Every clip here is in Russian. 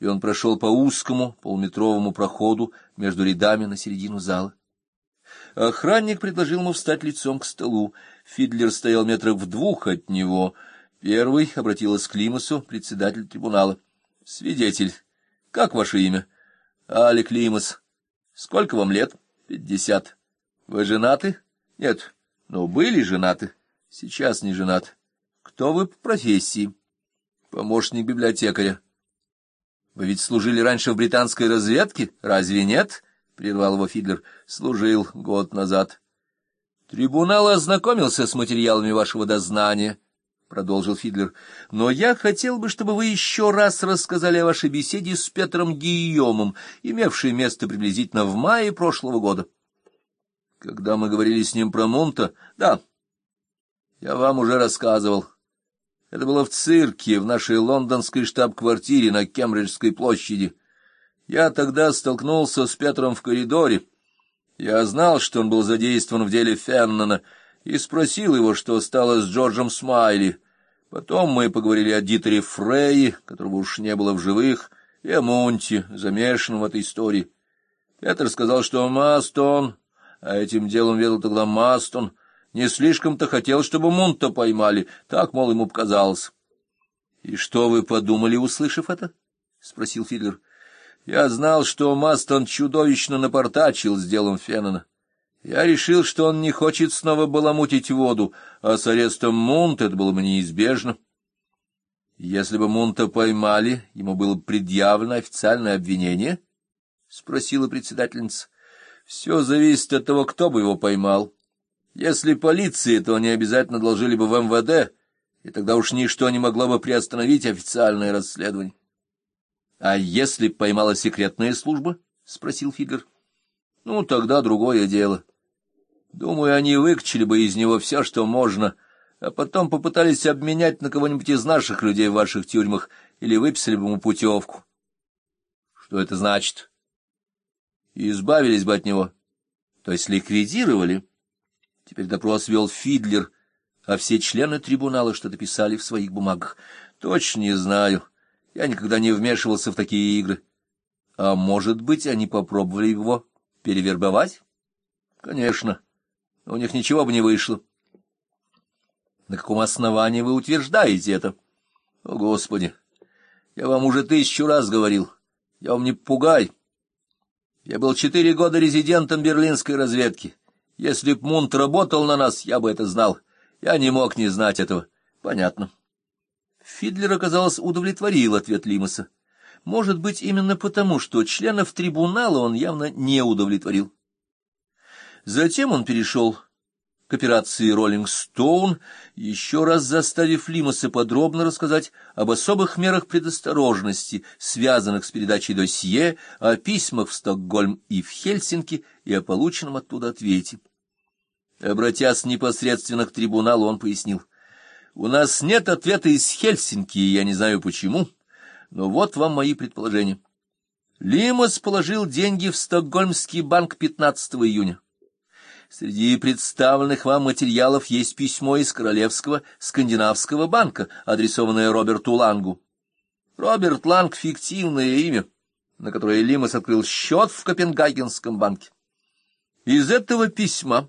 и он прошел по узкому полуметровому проходу между рядами на середину зала. Охранник предложил ему встать лицом к столу. Фидлер стоял метрах в 2 от него. Первый обратилась к Лимасу, председатель трибунала. — Свидетель, как ваше имя? — Алек Лимас. — Сколько вам лет? — 50. — Вы женаты? — Нет. — Но были женаты? — Сейчас не женат. — Кто вы по профессии? — Помощник библиотекаря. — Вы ведь служили раньше в британской разведке, разве нет? — прервал его Фидлер. — Служил год назад. — Трибунал ознакомился с материалами вашего дознания, — продолжил Фидлер. — Но я хотел бы, чтобы вы еще раз рассказали о вашей беседе с Петром Гийомом, имевшей место приблизительно в мае прошлого года. — Когда мы говорили с ним про Мунта? — Да. Я вам уже рассказывал. Это было в цирке, в нашей лондонской штаб-квартире на Кембриджской площади. Я тогда столкнулся с Петром в коридоре. Я знал, что он был задействован в деле Феннона, и спросил его, что стало с Джорджем Смайли. Потом мы поговорили о Дитере Фрейе, которого уж не было в живых, и о Мунте, замешанном в этой истории. Петр сказал, что Мастон, а этим делом ведал тогда Мастон, не слишком-то хотел, чтобы Мунта поймали, так, мол, ему показалось. — И что вы подумали, услышав это? — спросил Фидлер. — Я знал, что Мастон чудовищно напортачил с делом Феннона. Я решил, что он не хочет снова баламутить воду, а с арестом Мунта это было бы неизбежно. Если бы Мунта поймали, ему было бы предъявлено официальное обвинение? — спросила председательница. — Все зависит от того, кто бы его поймал. Если полиции, то они обязательно доложили бы в МВД, и тогда уж ничто не могло бы приостановить официальное расследование. — А если б поймала секретная служба? — спросил Фидлер. — Ну, тогда другое дело. Думаю, они выкачали бы из него все, что можно, а потом попытались обменять на кого-нибудь из наших людей в ваших тюрьмах или выписали бы ему путевку. — Что это значит? — Избавились бы от него. То есть ликвидировали. Теперь допрос вел Фидлер, а все члены трибунала что-то писали в своих бумагах. Точно не знаю. Я никогда не вмешивался в такие игры. А может быть, они попробовали его перевербовать? Конечно. Но у них ничего бы не вышло. На каком основании вы утверждаете это? О, Господи! Я вам уже 1000 раз говорил. Я вам не попугай. Я был 4 года резидентом берлинской разведки. Если б Мунт работал на нас, я бы это знал. Я не мог не знать этого. Понятно. Фидлер, оказалось, удовлетворил ответ Лимаса. Может быть, именно потому, что членов трибунала он явно не удовлетворил. Затем он перешел к операции «Роллинг Стоун», еще раз заставив Лимаса подробно рассказать об особых мерах предосторожности, связанных с передачей досье, о письмах в Стокгольм и в Хельсинки и о полученном оттуда ответе. Обратясь непосредственно к трибуналу, он пояснил: «У нас нет ответа из Хельсинки, и я не знаю почему, но вот вам мои предположения. Лимас положил деньги в Стокгольмский банк 15 июня. Среди представленных вам материалов есть письмо из Королевского скандинавского банка, адресованное Роберту Лангу. Роберт Ланг — фиктивное имя, на которое Лимас открыл счет в Копенгагенском банке. Из этого письма,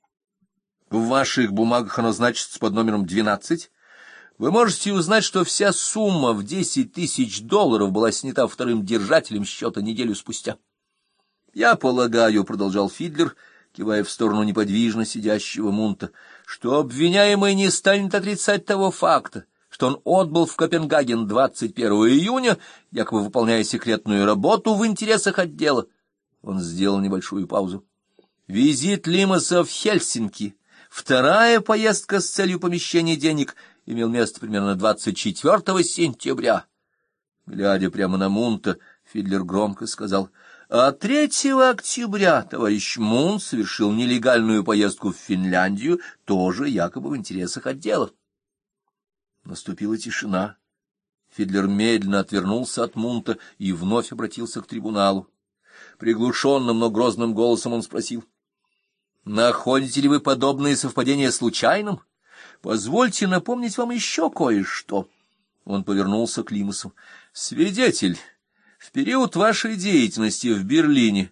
в ваших бумагах оно значится под номером 12, вы можете узнать, что вся сумма в $10 000 была снята вторым держателем счета неделю спустя. Я полагаю, — продолжал Фидлер, кивая в сторону неподвижно сидящего Мунта, — что обвиняемый не станет отрицать того факта, что он отбыл в Копенгаген 21 июня, якобы выполняя секретную работу в интересах отдела. Он сделал небольшую паузу. Визит Лимаса в Хельсинки, вторая поездка с целью помещения денег, имел место примерно 24 сентября. Глядя прямо на Мунта, Фидлер громко сказал: а 3 октября товарищ Мунт совершил нелегальную поездку в Финляндию, тоже якобы в интересах отдела. Наступила тишина. Фидлер медленно отвернулся от Мунта и вновь обратился к трибуналу. Приглушенным, но грозным голосом он спросил: находите ли вы подобные совпадения случайным? Позвольте напомнить вам еще кое-что. Он повернулся к Лимасу. Свидетель, В период вашей деятельности в Берлине